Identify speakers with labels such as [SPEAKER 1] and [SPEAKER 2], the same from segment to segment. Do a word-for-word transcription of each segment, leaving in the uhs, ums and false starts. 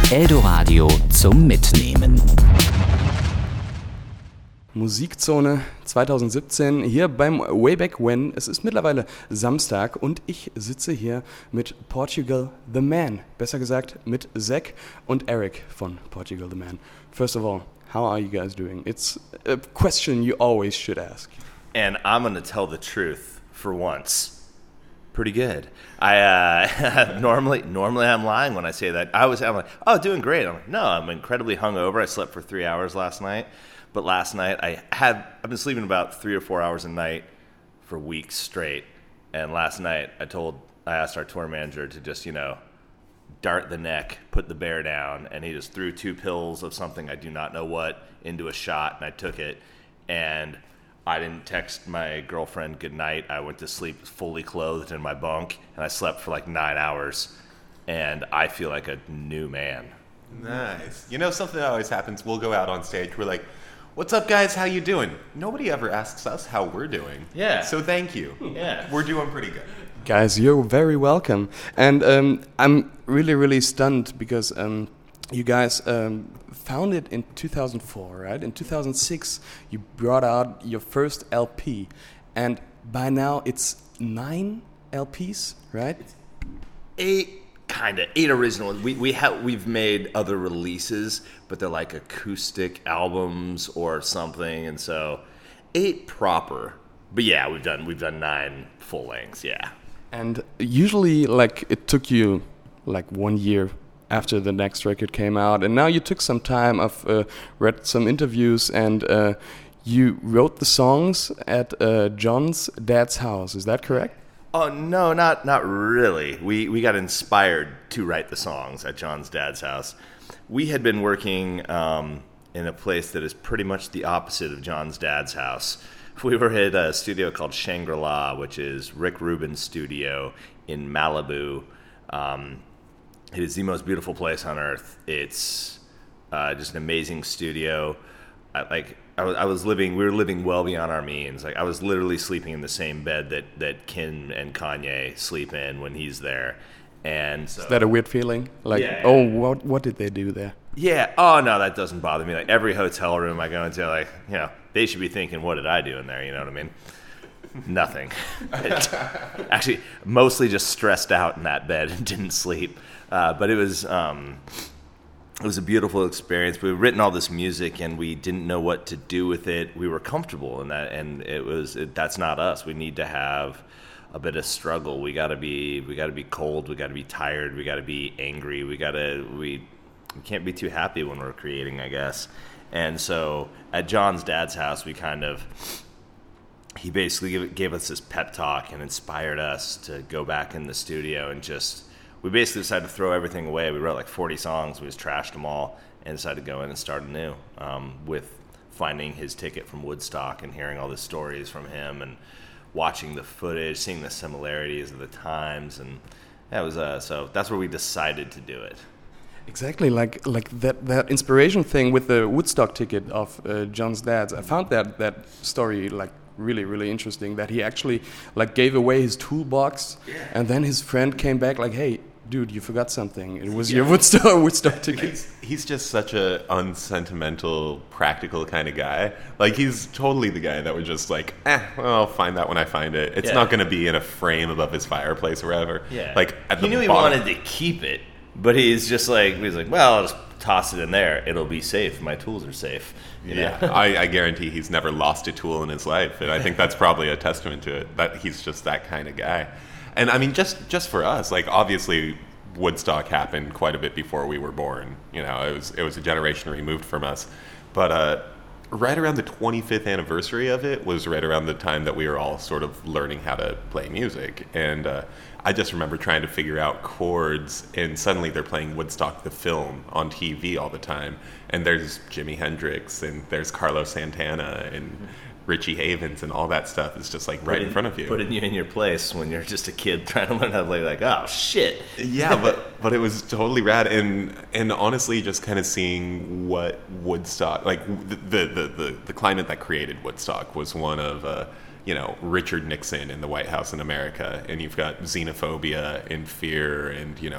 [SPEAKER 1] Eldoradio zum Mitnehmen.
[SPEAKER 2] Musikzone zwanzig siebzehn hier beim Way Back When. Es ist mittlerweile Samstag und ich sitze hier mit Portugal the Man. Besser gesagt mit Zach und Eric von Portugal the Man. First of all, how are you guys doing? It's a question you always should ask.
[SPEAKER 3] And I'm going to tell the truth for once. Pretty good. I uh, normally normally I'm lying when I say that. I was I'm like, oh, doing great. I'm like, no, I'm incredibly hungover. I slept for three hours last night, but last night I had I've been sleeping about three or four hours a night for weeks straight. And last night I told I asked our tour manager to just you know dart the neck, put the bear down, and he just threw two pills of something I do not know what into a shot, and I took it, and I didn't text my girlfriend goodnight. I went to sleep fully clothed in my bunk, and I slept for like nine hours, and I feel like a new man.
[SPEAKER 4] Nice. You know, something that always happens, we'll go out on stage, we're like, what's up, guys? How you doing? Nobody ever asks us how we're doing.
[SPEAKER 3] Yeah.
[SPEAKER 4] So thank you.
[SPEAKER 3] Yeah.
[SPEAKER 4] We're doing pretty good.
[SPEAKER 2] Guys, you're very welcome. And um, I'm really, really stunned because um, you guys um, founded in two thousand four, right? In two thousand six, you brought out your first L P. And by now, it's nine L Ps, right?
[SPEAKER 3] Eight, kind of eight original. We we have we've made other releases, but they're like acoustic albums or something, and so eight proper. But yeah, we've done we've done nine full lengths. Yeah.
[SPEAKER 2] And usually, like, it took you like one year after the next record came out, and now you took some time. I've uh, read some interviews, and uh, you wrote the songs at uh, John's dad's house. Is that correct?
[SPEAKER 3] Oh no, not not really. We we got inspired to write the songs at John's dad's house. We had been working um, in a place that is pretty much the opposite of John's dad's house. We were at a studio called Shangri-La, which is Rick Rubin's studio in Malibu. Um, it is the most beautiful place on earth. It's uh, just an amazing studio. I, like I was, I was living, we were living well beyond our means. Like I was literally sleeping in the same bed that that Kim and Kanye sleep in when he's there. And so,
[SPEAKER 2] is that a weird feeling? Like,
[SPEAKER 3] yeah.
[SPEAKER 2] oh, what what did they do there?
[SPEAKER 3] Yeah. Oh no, that doesn't bother me. Like every hotel room I go into, like you know, they should be thinking, what did I do in there? You know what I mean? Nothing. Actually, mostly just stressed out in that bed and didn't sleep. Uh, but it was um, it was a beautiful experience. We'd written all this music and we didn't know what to do with it. We were comfortable in that, and it was it, that's not us. We need to have a bit of struggle. We gotta be we gotta be cold. We gotta be tired. We gotta be angry. We gotta we we can't be too happy when we're creating, I guess. And so at John's dad's house, we kind of he basically gave, gave us this pep talk and inspired us to go back in the studio and just we basically decided to throw everything away. We wrote like forty songs. We just trashed them all and decided to go in and start anew um, with finding his ticket from Woodstock and hearing all the stories from him and watching the footage, seeing the similarities of the times, and that was uh, so that's where we decided to do it.
[SPEAKER 2] Exactly, like like that, that inspiration thing with the Woodstock ticket of uh, John's dad's. I found that that story like really really interesting. That he actually like gave away his toolbox, yeah. And then his friend came back like, "Hey, dude, you forgot something. It was yeah. your Woodstock Woodstock ticket."
[SPEAKER 4] He's, he's just such a unsentimental, practical kind of guy. Like he's totally the guy that would just like, eh, well, I'll find that when I find it. It's yeah. not going to be in a frame above his fireplace or wherever.
[SPEAKER 3] Yeah,
[SPEAKER 4] like at
[SPEAKER 3] he
[SPEAKER 4] the
[SPEAKER 3] knew he
[SPEAKER 4] bottom.
[SPEAKER 3] wanted to keep it, but he's just like he's like, well, I'll just toss it in there. It'll be safe. My tools are safe. You know?
[SPEAKER 4] Yeah, I, I guarantee he's never lost a tool in his life, and I think that's probably a testament to it. That he's just that kind of guy. And I mean, just just for us, like obviously Woodstock happened quite a bit before we were born. You know, it was it was a generation removed from us. But uh, right around the twenty-fifth anniversary of it was right around the time that we were all sort of learning how to play music. And uh, I just remember trying to figure out chords, and suddenly they're playing Woodstock the film on T V all the time. And there's Jimi Hendrix, and there's Carlos Santana, and Richie Havens, and all that stuff is just like right
[SPEAKER 3] putting,
[SPEAKER 4] in front of you.
[SPEAKER 3] Putting you in your place when you're just a kid trying to learn how to play, like, oh, shit.
[SPEAKER 4] Yeah, but but it was totally rad. And and honestly, just kind of seeing what Woodstock, like the the, the, the climate that created Woodstock was one of, uh, you know, Richard Nixon in the White House in America. And you've got xenophobia and fear and, you know,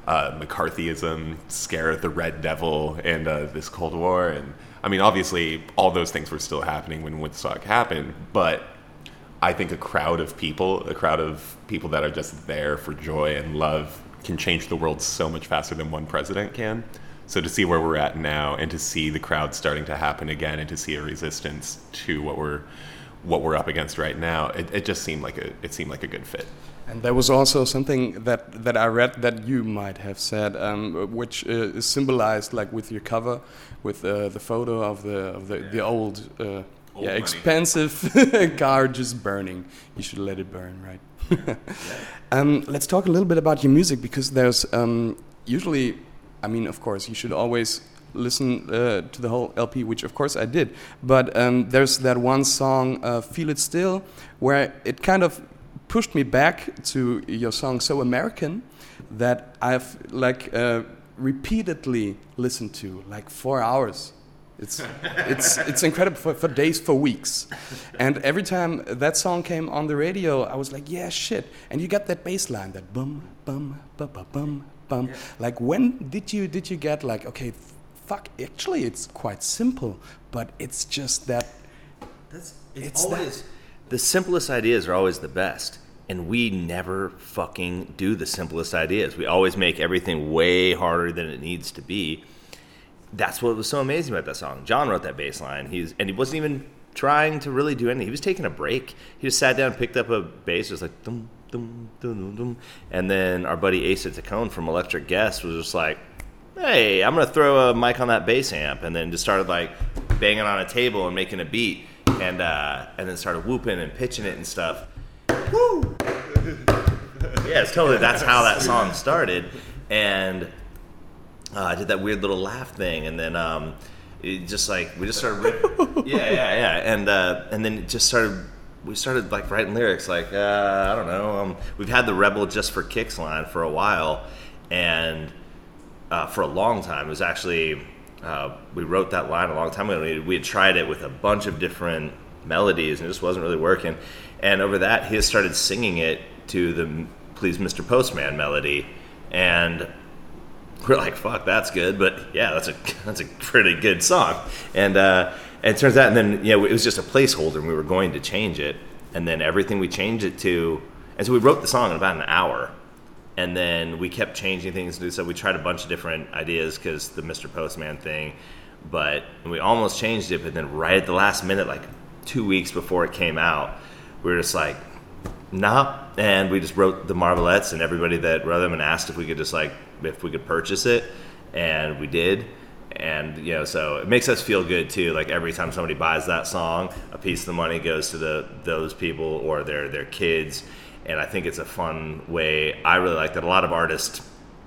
[SPEAKER 4] uh, McCarthyism, scare of the Red Devil, and uh, this Cold War. And I mean, obviously, all those things were still happening when Woodstock happened, but I think a crowd of people, a crowd of people that are just there for joy and love can change the world so much faster than one president can. So to see where we're at now and to see the crowd starting to happen again and to see a resistance to what we're what we're up against right now, it, it just seemed like a it seemed like a good fit.
[SPEAKER 2] And there was also something that, that I read that you might have said, um, which uh, is symbolized like with your cover, with uh, the photo of the of the, the old, uh,
[SPEAKER 4] Old
[SPEAKER 2] yeah,
[SPEAKER 4] money.
[SPEAKER 2] expensive car just burning. You should let it burn, right? um, let's talk a little bit about your music, because there's um, usually, I mean, of course, you should always listen uh, to the whole L P, which of course I did. But um, there's that one song, uh, "Feel It Still," where it kind of pushed me back to your song "So American," that I've like uh, repeatedly listened to, like four hours. It's it's it's incredible for, for days, for weeks, and every time that song came on the radio, I was like, yeah, shit. And you got that bass line, that bum bum bum bum bum bum. Yeah. Like, when did you did you get like, okay, f- fuck, actually it's quite simple, but it's just that.
[SPEAKER 3] That's it's,
[SPEAKER 2] it's
[SPEAKER 3] always
[SPEAKER 2] that.
[SPEAKER 3] The simplest ideas are always the best, and we never fucking do the simplest ideas. We always make everything way harder than it needs to be. That's what was so amazing about that song. John wrote that bass line. He's and he wasn't even trying to really do anything. He was taking a break. He just sat down, picked up a bass, just like dum dum dum dum, and then our buddy Asa Taccone from Electric Guest was just like, "Hey, I'm gonna throw a mic on that bass amp," and then just started like banging on a table and making a beat, and uh, and then started whooping and pitching it and stuff. Woo! Yeah, it's totally. That's how that song started, and. Uh, I did that weird little laugh thing, and then um, it just like we just started, ripping. yeah, yeah, yeah, and uh, and then it just started. We started like writing lyrics, like uh, I don't know. Um, we've had the "Rebel Just for Kicks" line for a while, and uh, for a long time. It was actually uh, we wrote that line a long time ago. We, we had tried it with a bunch of different melodies, and it just wasn't really working. And over that, he had started singing it to the "Please, Mister Postman" melody, and we're like, fuck, that's good, but yeah, that's a that's a pretty good song. And uh, and it turns out, and then, you know, it was just a placeholder, and we were going to change it, and then everything we changed it to, and so we wrote the song in about an hour, and then we kept changing things. So we tried a bunch of different ideas, because the Mister Postman thing, but we almost changed it, but then right at the last minute, like two weeks before it came out, we were just like, nah, and we just wrote the Marvelettes, and everybody that wrote them and asked if we could just like, if we could purchase it, and we did. And you know, so it makes us feel good too, like every time somebody buys that song, a piece of the money goes to the those people or their their kids. And I think it's a fun way. I really like that. A lot of artists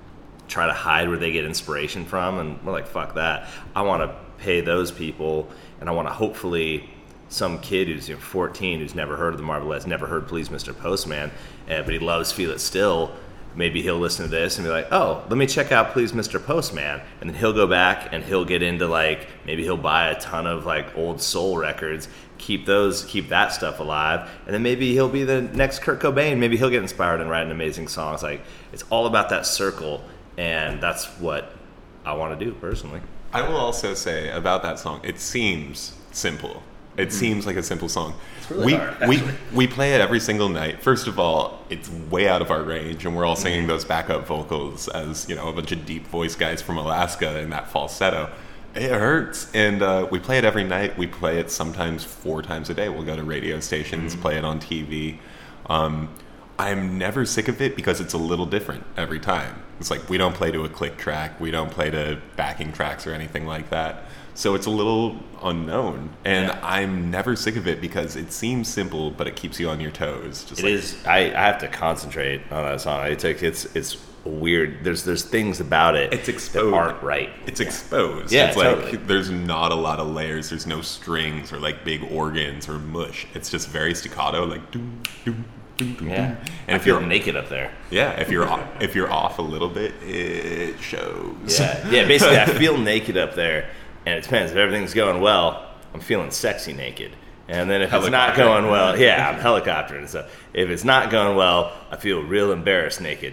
[SPEAKER 3] try to hide where they get inspiration from, and we're like, fuck that. I want to pay those people, and I want to hopefully some kid who's, you know, fourteen, who's never heard of the Marvelettes, never heard Please Mister Postman, uh, but he loves Feel It Still. Maybe he'll listen to this and be like, oh, let me check out Please Mister Postman. And then he'll go back and he'll get into like, maybe he'll buy a ton of like old soul records, keep those, keep that stuff alive. And then maybe he'll be the next Kurt Cobain. Maybe he'll get inspired and write an amazing song. It's like, it's all about that circle. And that's what I want to do personally.
[SPEAKER 4] I will also say about that song, it seems simple. It mm-hmm. seems like a simple song.
[SPEAKER 3] It's really
[SPEAKER 4] we,
[SPEAKER 3] hard,
[SPEAKER 4] we we play it every single night. First of all, it's way out of our range, and we're all singing those backup vocals as, you know, a bunch of deep voice guys from Alaska in that falsetto. It hurts, and uh, we play it every night. We play it sometimes four times a day. We'll go to radio stations, mm-hmm. play it on T V. Um, I'm never sick of it because it's a little different every time. It's like we don't play to a click track. We don't play to backing tracks or anything like that. So it's a little unknown, and yeah. I'm never sick of it because it seems simple, but it keeps you on your toes. Just
[SPEAKER 3] it
[SPEAKER 4] like,
[SPEAKER 3] is. I, I have to concentrate on that song. It's like, it's it's weird. There's there's things about it
[SPEAKER 4] it's exposed.
[SPEAKER 3] that aren't right.
[SPEAKER 4] It's yeah. exposed.
[SPEAKER 3] Yeah,
[SPEAKER 4] it's
[SPEAKER 3] totally.
[SPEAKER 4] like there's not a lot of layers. There's no strings or like big organs or mush. It's just very staccato, like doom doom.
[SPEAKER 3] Yeah,
[SPEAKER 4] and
[SPEAKER 3] I
[SPEAKER 4] if
[SPEAKER 3] feel
[SPEAKER 4] you're
[SPEAKER 3] naked up there.
[SPEAKER 4] Yeah, if you're off, if you're off a little bit, it shows.
[SPEAKER 3] Yeah, yeah. Basically, I feel naked up there, and it depends. If everything's going well, I'm feeling sexy naked. And then if it's not going well, yeah, I'm helicoptering. So if it's not going well, I feel real embarrassed naked.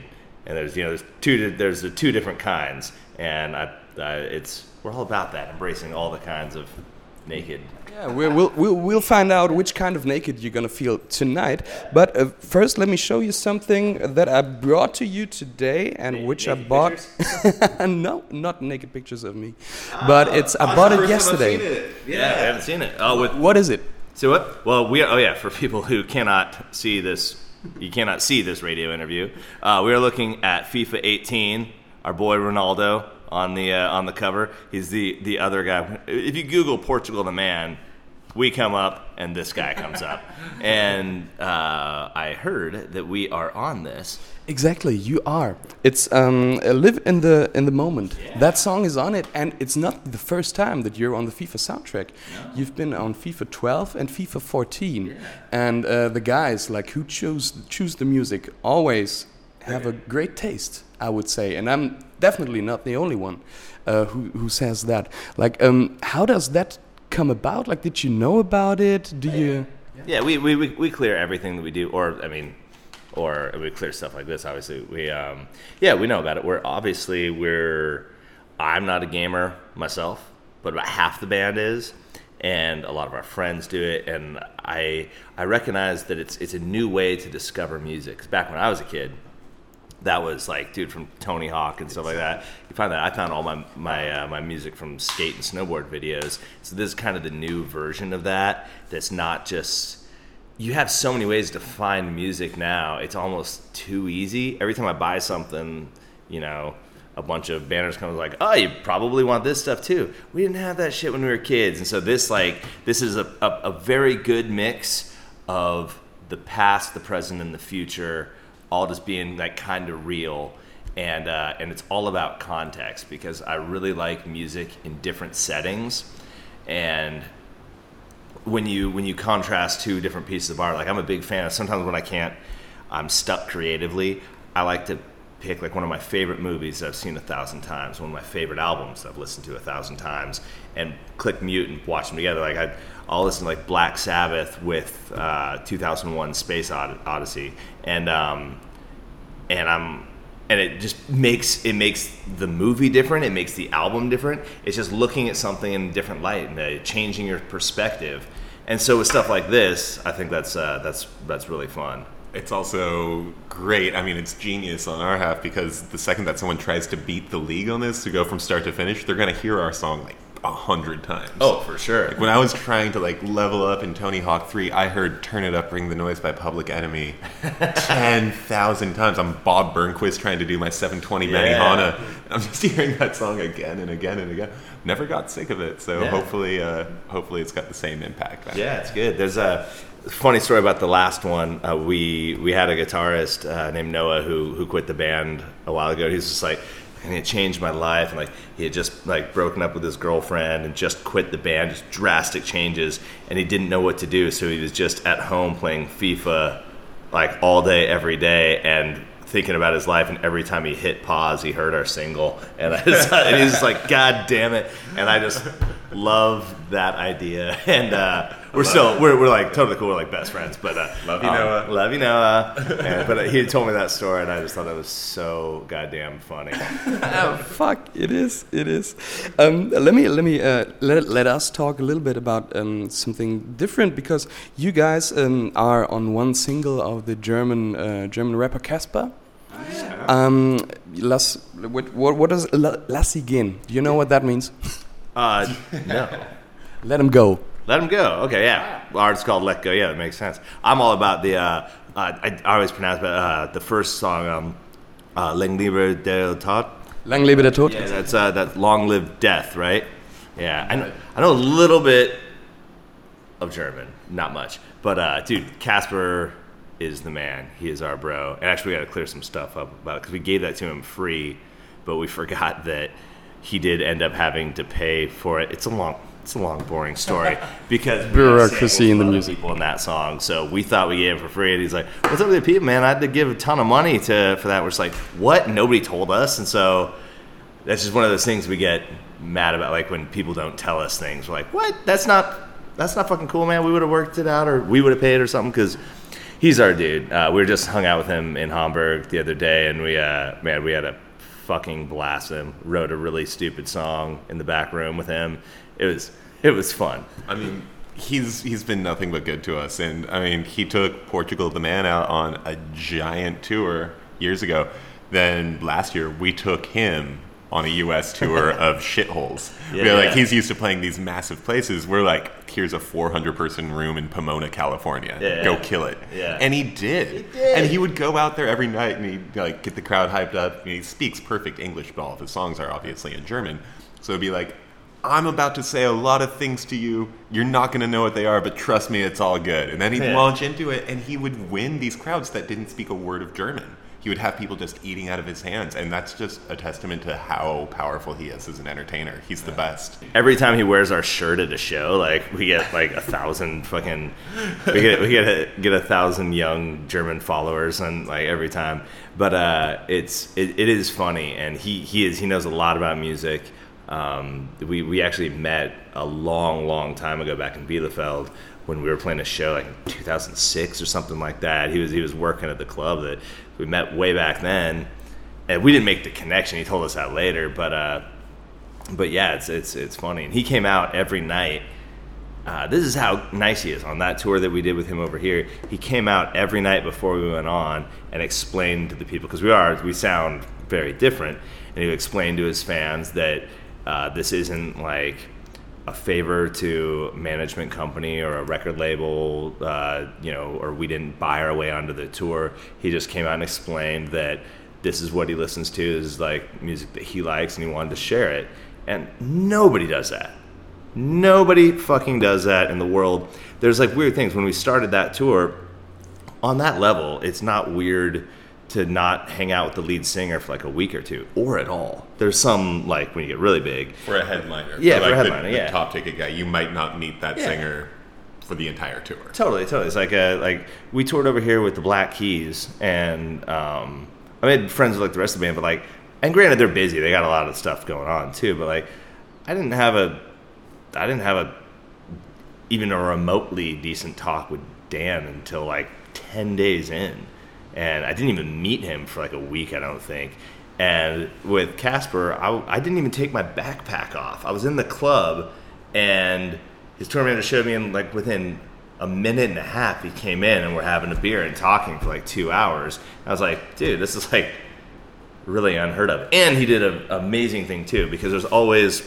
[SPEAKER 3] and there's you know there's two there's the two different kinds, and I, I it's we're all about that, embracing all the kinds of naked.
[SPEAKER 2] Yeah, we'll, we'll, we'll, we'll find out which kind of naked you're going to feel tonight. But uh, first, let me show you something that I brought to you today and
[SPEAKER 3] Na-
[SPEAKER 2] which I
[SPEAKER 3] naked
[SPEAKER 2] bought. No, not naked pictures of me. But it's I bought it yesterday.
[SPEAKER 3] Yeah, I haven't seen it. Oh, with,
[SPEAKER 2] What is it?
[SPEAKER 3] so what? Well, we oh yeah, for people who cannot see this, you cannot see this radio interview. Uh, we are looking at FIFA eighteen. Our boy Ronaldo on the uh, on the cover. He's the the other guy. If you Google Portugal the Man, we come up and this guy comes up. And uh, I heard that we are on this.
[SPEAKER 2] Exactly, you are. It's um, uh, live in the in the moment.
[SPEAKER 3] Yeah.
[SPEAKER 2] That song is on it, and it's not the first time that you're on the FIFA soundtrack.
[SPEAKER 3] No.
[SPEAKER 2] You've been on FIFA twelve and FIFA fourteen,
[SPEAKER 3] Yeah.
[SPEAKER 2] and uh, the guys like who choose choose the music always have a great taste, I would say, and I'm definitely not the only one uh, who who says that. Like, um, how does that come about? Like, did you know about it? Do you?
[SPEAKER 3] Yeah, we, we, we, we clear everything that we do, or I mean, or we clear stuff like this. Obviously, we um, yeah, we know about it. We're obviously we're. I'm not a gamer myself, but about half the band is, and a lot of our friends do it. And I I recognize that it's it's a new way to discover music. 'Cause back when I was a kid, that was like, dude, from Tony Hawk and stuff like that. You find that I found all my my uh, my music from skate and snowboard videos. So this is kind of the new version of that. That's not just. You have so many ways to find music now. It's almost too easy. Every time I buy something, you know, a bunch of banners come like, oh, you probably want this stuff too. We didn't have that shit when we were kids, and so this like this is a a, a very good mix of the past, the present, and the future. All just being like kind of real, and uh, and it's all about context, because I really like music in different settings, and when you when you contrast two different pieces of art, like I'm a big fan of, sometimes when I can't, I'm stuck creatively, I like to pick like one of my favorite movies that I've seen a thousand times, one of my favorite albums that I've listened to a thousand times, and click mute and watch them together. Like I, I'll listen to like Black Sabbath with uh, two thousand one Space Od- Odyssey, and um, and I'm, and it just makes it makes the movie different. It makes the album different. It's just looking at something in a different light and uh, changing your perspective. And so with stuff like this, I think that's uh, that's that's really fun.
[SPEAKER 4] It's also great. I mean, it's genius on our half, because the second that someone tries to beat the league on this, to go from start to finish, they're going to hear our song like a hundred times.
[SPEAKER 3] Oh, for sure.
[SPEAKER 4] Like when I was trying to like level up in Tony Hawk three, I heard "Turn It Up, Bring the Noise" by Public Enemy ten thousand times. I'm Bob Burnquist trying to do my seven twenty
[SPEAKER 3] Yeah.
[SPEAKER 4] Benihana. I'm just hearing that song again and again and again. Never got sick of it. So
[SPEAKER 3] Yeah.
[SPEAKER 4] hopefully, uh, hopefully it's got the same impact.
[SPEAKER 3] Yeah, it's good. There's a funny story about the last one. Uh, we we had a guitarist uh, named Noah who who quit the band a while ago. He was just like, and it changed my life. And like he had just like broken up with his girlfriend and just quit the band, just drastic changes, and he didn't know what to do. So he was just at home playing FIFA like all day, every day, and thinking about his life. And every time he hit pause, he heard our single, and I just, and he's just like, God damn it! And I just love that idea. And uh, we're still we're we're like totally cool. We're like best friends. But uh,
[SPEAKER 4] Love you,
[SPEAKER 3] um,
[SPEAKER 4] Noah.
[SPEAKER 3] Love you, Noah. And, but uh, he had told me that story, and I just thought that was so goddamn funny.
[SPEAKER 2] Oh, fuck! It is. It is. Um, let me let me uh, let let us talk a little bit about um, something different, because you guys um, are on one single of the German uh, German rapper Casper. Um, Lass, what what what does la, Lass ihn gehen? Do you know what that means?
[SPEAKER 3] Uh, no.
[SPEAKER 2] Let him go.
[SPEAKER 3] Let him go. Okay, yeah. Art's called Let Go. Yeah, that makes sense. I'm all about the, uh, uh, I, I always pronounce it, uh, the first song, um, uh, Lang lebe der Tod.
[SPEAKER 2] Lang lebe der Tod.
[SPEAKER 3] Yeah, that's, uh, that's Long Live Death, right? Yeah, I know, I know a little bit of German, not much. But, uh, dude, Casper is the man. He is our bro. And actually, we got to clear some stuff up about it, because we gave that to him free, but we forgot that he did end up having to pay for it. It's a long, it's a long, boring story, because we
[SPEAKER 2] Bureaucracy in the
[SPEAKER 3] other
[SPEAKER 2] music.
[SPEAKER 3] people in that song. So we thought we gave it for free, and he's like, "What's up with the people, man? I had to give a ton of money to for that." We're just like, "What?" Nobody told us, and so that's just one of those things we get mad about, like when people don't tell us things. We're like, "What? That's not that's not fucking cool, man. We would have worked it out, or we would have paid or something." Because He's our dude. Uh, we were just hung out with him in Hamburg the other day, and we, uh, man, we had a fucking blast with him. Wrote a really stupid song in the back room with him. It was, it was fun.
[SPEAKER 4] I mean, he's he's been nothing but good to us, and I mean, he took Portugal the Man out on a giant tour years ago. Then last year, we took him on a U S tour of shitholes.
[SPEAKER 3] Yeah,
[SPEAKER 4] We're like,
[SPEAKER 3] yeah.
[SPEAKER 4] he's used to playing these massive places. We're like, here's a four hundred person room in Pomona, California.
[SPEAKER 3] Yeah,
[SPEAKER 4] Go
[SPEAKER 3] yeah.
[SPEAKER 4] kill it.
[SPEAKER 3] Yeah.
[SPEAKER 4] And he did.
[SPEAKER 3] He did.
[SPEAKER 4] And he would go out there every night and he'd like get the crowd hyped up. And he speaks perfect English, but all of his songs are obviously in German. So it'd be like, I'm about to say a lot of things to you. You're not going to know what they are, but trust me, it's all good. And then he'd
[SPEAKER 3] Yeah.
[SPEAKER 4] launch into it, and he would win these crowds that didn't speak a word of German. He would have people just eating out of his hands, and that's just a testament to how powerful he is as an entertainer. He's the best.
[SPEAKER 3] Every time he wears our shirt at a show, like we get like a thousand fucking, we get we get a, get a thousand young German followers, and like every time. But uh, it's it, it is funny, and he he is he knows a lot about music. Um, we we actually met a long long time ago back in Bielefeld when we were playing a show like in two thousand six or something like that. He was he was working at the club that we met way back then, and we didn't make the connection. He told us that later, but uh, but yeah, it's it's it's funny. And he came out every night. Uh, this is how nice he is on that tour that we did with him over here. He came out every night before we went on and explained to the people, because we are we sound very different, and he would explain to his fans that uh, this isn't like a favor to management company or a record label, uh, you know, or we didn't buy our way onto the tour. He just came out and explained that this is what he listens to, is like music that he likes, and he wanted to share it. And nobody does that. Nobody fucking does that in the world. There's like weird things. When we started that tour, on that level, it's not weird to not hang out with the lead singer for like a week or two, or at all. There's some, like, when you get really big.
[SPEAKER 4] For a headliner.
[SPEAKER 3] Yeah,
[SPEAKER 4] for,
[SPEAKER 3] for
[SPEAKER 4] like
[SPEAKER 3] a headliner,
[SPEAKER 4] the, the
[SPEAKER 3] yeah.
[SPEAKER 4] top ticket guy, you might not meet that
[SPEAKER 3] Yeah.
[SPEAKER 4] singer for the entire tour.
[SPEAKER 3] Totally, totally. It's like a, like we toured over here with the Black Keys, and um, I made friends with like the rest of the band, but like, and granted they're busy, they got a lot of stuff going on too, but like, I didn't have a, I didn't have a, even a remotely decent talk with Dan until like ten days in, and I didn't even meet him for like a week, I don't think. And with Casper, I, I didn't even take my backpack off. I was in the club, and his tour manager showed me, and like within a minute and a half, he came in, and we're having a beer and talking for like two hours. I was like, dude, this is like really unheard of. And he did an amazing thing too, because there's always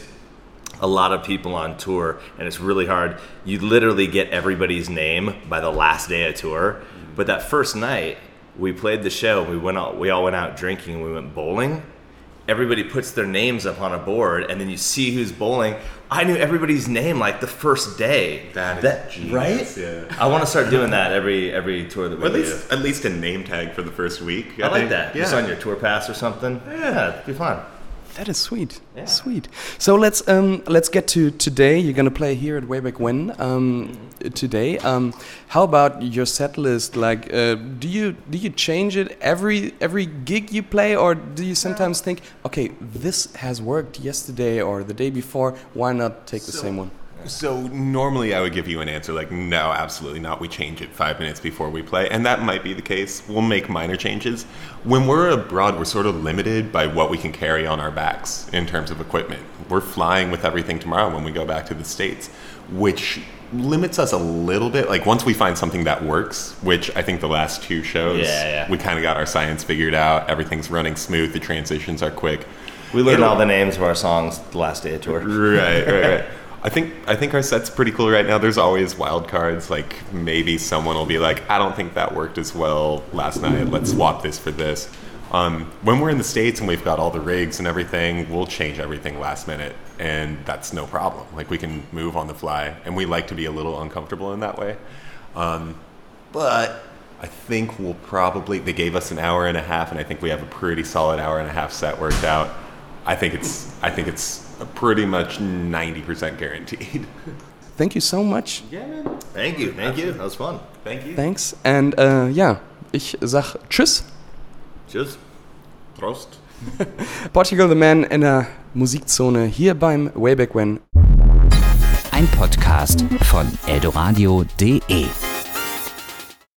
[SPEAKER 3] a lot of people on tour, and it's really hard. You literally get everybody's name by the last day of tour. But that first night, we played the show. We went out. We all went out drinking, and we went bowling. Everybody puts their names up on a board, and then you see who's bowling. I knew everybody's name like the first day.
[SPEAKER 4] That is genius,
[SPEAKER 3] right?
[SPEAKER 4] yeah.
[SPEAKER 3] I want to start doing that every every tour that we
[SPEAKER 4] Or at
[SPEAKER 3] do.
[SPEAKER 4] least, at least a name tag for the first week.
[SPEAKER 3] I, like
[SPEAKER 4] think.
[SPEAKER 3] that.
[SPEAKER 4] Yeah.
[SPEAKER 3] Just on your tour pass or something. Yeah, it'd be fun.
[SPEAKER 2] That is sweet.
[SPEAKER 3] Yeah.
[SPEAKER 2] Sweet. So let's um, let's get to today. You're gonna play here at Way Back When um, today. Um, how about your set list? Like, uh, do you do you change it every every gig you play, or do you sometimes think, okay, this has worked yesterday or the day before? Why not take the
[SPEAKER 4] So-
[SPEAKER 2] same one?
[SPEAKER 4] So normally I would give you an answer like, no, absolutely not. We change it five minutes before we play. And that might be the case. We'll make minor changes. When we're abroad, we're sort of limited by what we can carry on our backs in terms of equipment. We're flying with everything tomorrow when we go back to the States, which limits us a little bit. Like once we find something that works, which I think the last two shows,
[SPEAKER 3] Yeah, yeah.
[SPEAKER 4] we kind of got our science figured out. Everything's running smooth. The transitions are quick.
[SPEAKER 3] We learned
[SPEAKER 4] It'll-
[SPEAKER 3] all the names of our songs the last day of tour.
[SPEAKER 4] Right, right, right. I think I think our set's pretty cool right now. There's always wild cards. Like maybe someone will be like, I don't think that worked as well last night. Let's swap this for this. Um, when we're in the States and we've got all the rigs and everything, we'll change everything last minute, and that's no problem. Like we can move on the fly, and we like to be a little uncomfortable in that way. Um, but I think we'll probably. They gave us an hour and a half, and I think we have a pretty solid hour and a half set worked out. I think it's. I think it's. Pretty much ninety percent guaranteed.
[SPEAKER 2] Thank you so much.
[SPEAKER 4] Yeah, man.
[SPEAKER 3] Thank you, thank you. That was fun.
[SPEAKER 4] Thank you.
[SPEAKER 2] Thanks. And uh, ja, ich sag Tschüss.
[SPEAKER 3] Tschüss.
[SPEAKER 4] Prost.
[SPEAKER 2] Portugal the Man in der Musikzone hier beim Way Back When.
[SPEAKER 1] Ein Podcast von eldoradio punkt de.